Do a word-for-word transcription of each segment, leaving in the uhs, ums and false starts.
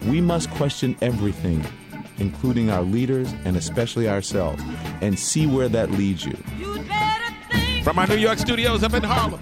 We must question everything, including our leaders and especially ourselves, and see where that leads you. From our New York studios up in Harlem,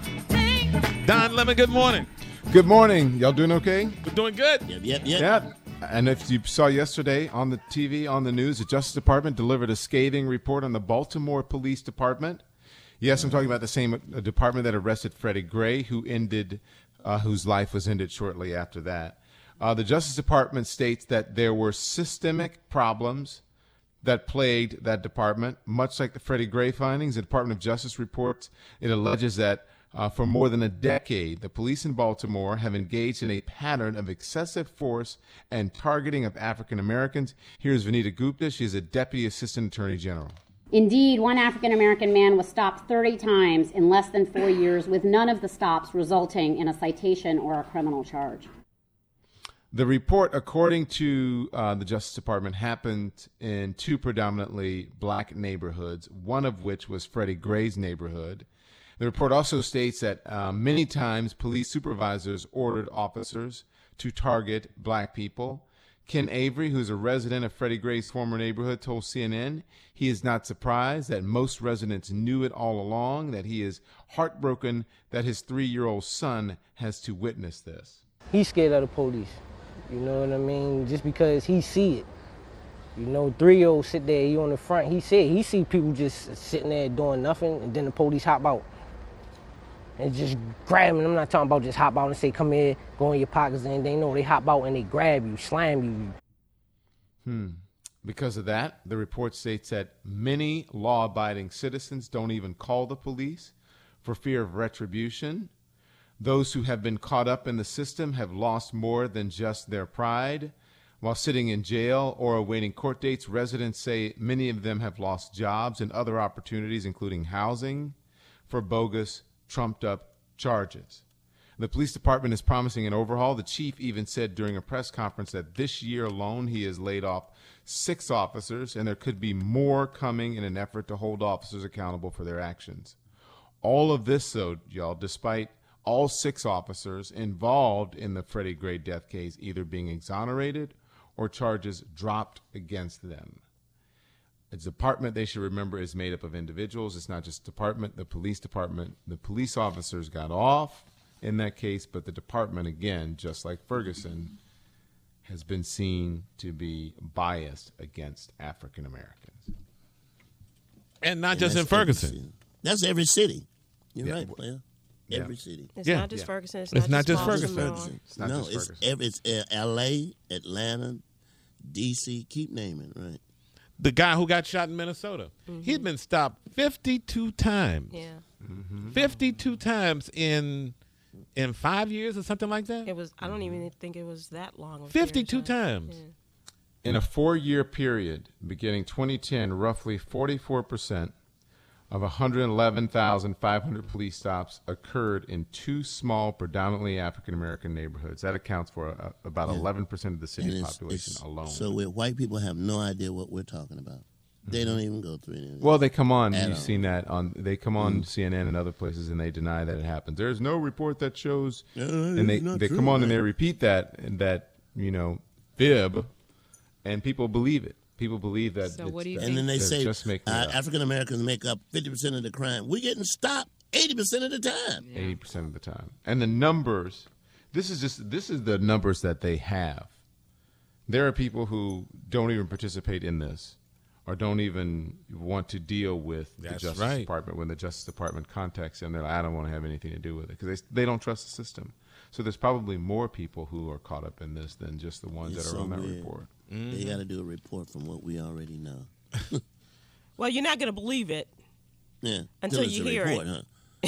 Don Lemon, good morning. Good morning. Y'all doing okay? We're doing good. Yep, yep, yep. Yeah. And if you saw yesterday on the T V, on the news, the Justice Department delivered a scathing report on the Baltimore Police Department. Yes, I'm talking about the same uh, department that arrested Freddie Gray, who ended, uh, whose life was ended shortly after that. Uh, the Justice Department states that there were systemic problems that plagued that department, much like the Freddie Gray findings. The Department of Justice reports it alleges that uh, for more than a decade, the police in Baltimore have engaged in a pattern of excessive force and targeting of African Americans. Here's Vanita Gupta. She is a Deputy Assistant Attorney General. Indeed, one African-American man was stopped thirty times in less than four years, with none of the stops resulting in a citation or a criminal charge. The report, according to uh, the Justice Department, happened in two predominantly black neighborhoods, one of which was Freddie Gray's neighborhood. The report also states that uh, many times police supervisors ordered officers to target black people. Ken Avery, who's a resident of Freddie Gray's former neighborhood, told C N N he is not surprised that most residents knew it all along, that he is heartbroken that his three-year-old son has to witness this. He's scared of the police, you know what I mean, just because he see it. You know, three-year-old sit there, he on the front, he said he see people just sitting there doing nothing, and then the police hop out. And just grab them. I'm not talking about just hop out and say, come here, go in your pockets, and they know they hop out and they grab you, slam you. Hmm. Because of that, the report states that many law-abiding citizens don't even call the police for fear of retribution. Those who have been caught up in the system have lost more than just their pride. While sitting in jail or awaiting court dates, residents say many of them have lost jobs and other opportunities, including housing, for bogus trumped-up charges. The police department is promising an overhaul. The chief even said during a press conference that this year alone he has laid off six officers, and there could be more coming in an effort to hold officers accountable for their actions. All of this, though, y'all, despite all six officers involved in the Freddie Gray death case either being exonerated or charges dropped against them. A department, they should remember, is made up of individuals. It's not just department, the police department. The police officers got off in that case, but the department, again, just like Ferguson, has been seen to be biased against African Americans. And not And just in that's every Ferguson. city. That's every city. You're Yeah. right, player. Yeah. Every city. It's Yeah. not just Yeah. Ferguson. It's, It's not just Baltimore. Ferguson. It's not no, just it's Ferguson. every, it's uh, L A, Atlanta, D C. Keep naming, right? The guy who got shot in Minnesota, Mm-hmm. he'd been stopped fifty-two times. Yeah, fifty-two times in in five years or something like that. it was. I don't even think it was that long. of a period of fifty-two time. times. Yeah. In a four-year period, beginning twenty ten, roughly forty-four percent of one hundred eleven thousand five hundred police stops occurred in two small, predominantly African-American neighborhoods. That accounts for uh, about Yeah. eleven percent of the And city's it's- population it's- alone. So where white people have no idea what we're talking about. They don't even go through it. Well, they come on. At You've all. seen that on. They come on Mm. C N N and other places, and they deny that it happens. There's no report that shows, Uh, and they it's not they true, come on and man. they repeat that and that you know fib, and people believe it. People believe that. So it's, what do you that And then they they're say just making uh, it up. African Americans make up fifty percent of the crime. We're getting stopped eighty percent of the time. eighty percent of the time. And the numbers, this is just this is the numbers that they have. There are people who don't even participate in this or don't even want to deal with That's the Justice right. Department. When the Justice Department contacts them, they're like, I don't want to have anything to do with it because they, they don't trust the system. So there's probably more people who are caught up in this than just the ones It's that are so on that weird. report. They got to do a report from what we already know. Well, you're not going to believe it. Yeah. Until Till it's you a hear report, it. Huh?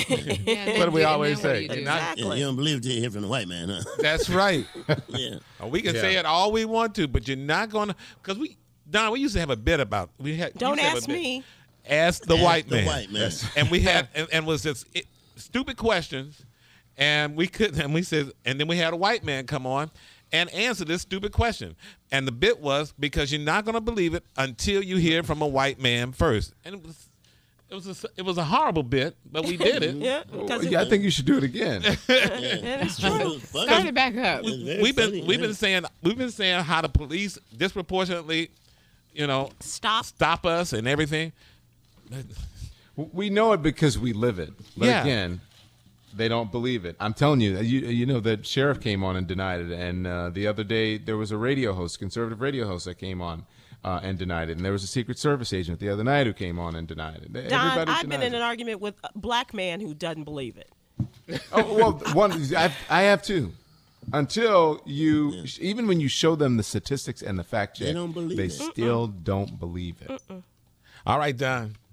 What do we always say? you do? Not- Yeah, Exactly. you don't believe it till you hear from the white man, huh? That's right. Yeah. Uh, We can Yeah. say it all we want to, but you're not going to, because we, Don, we used to have a bit about, we had. we Don't used to have a ask bit. me. Ask the Ask white the man. white man. And we had, and, and was this it, stupid questions, and we couldn't, and we said, and then we had a white man come on and answer this stupid question. And the bit was, because you're not going to believe it until you hear from a white man first. And it was, It was a, it was a horrible bit, but we did it. Yeah, Well, because yeah, I think you should do it again. and it's It true. was funny. Start it back up. It's very We've been funny, we've yeah. been saying we've been saying how the police disproportionately, you know, Stop. stop us and everything. We know it because we live it. But Yeah. again, they don't believe it. I'm telling you, you, you know, the sheriff came on and denied it. And uh, the other day, there was a radio host, conservative radio host that came on uh, and denied it. And there was a Secret Service agent the other night who came on and denied it. Don, Everybody I've been denies in an it. argument with a black man who doesn't believe it. Oh, well, one, I, I have too. Until you, even when you show them the statistics and the fact check, They don't believe they it. still don't believe it. All right, Don.